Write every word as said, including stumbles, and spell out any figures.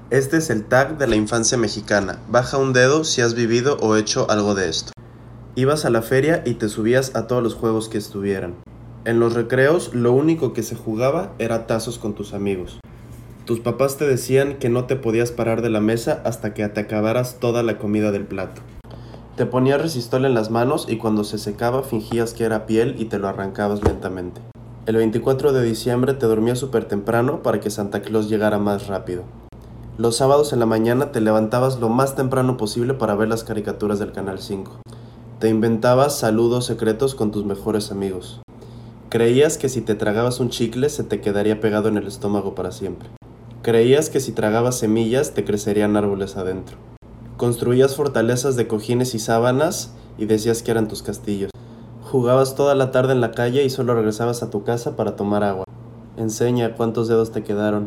Este es el tag de la infancia mexicana. Baja un dedo si has vivido o hecho algo de esto. Ibas a la feria y te subías a todos los juegos que estuvieran. En los recreos lo único que se jugaba era tazos con tus amigos. Tus papás te decían que no te podías parar de la mesa hasta que te acabaras toda la comida del plato. Te ponías resistol en las manos y cuando se secaba fingías que era piel y te lo arrancabas lentamente. El veinticuatro de diciembre te dormías súper temprano para que Santa Claus llegara más rápido. Los sábados en la mañana te levantabas lo más temprano posible para ver las caricaturas del Canal cinco. Te inventabas saludos secretos con tus mejores amigos. Creías que si te tragabas un chicle se te quedaría pegado en el estómago para siempre. Creías que si tragabas semillas te crecerían árboles adentro. Construías fortalezas de cojines y sábanas y decías que eran tus castillos. Jugabas toda la tarde en la calle y solo regresabas a tu casa para tomar agua. Enseña cuántos dedos te quedaron.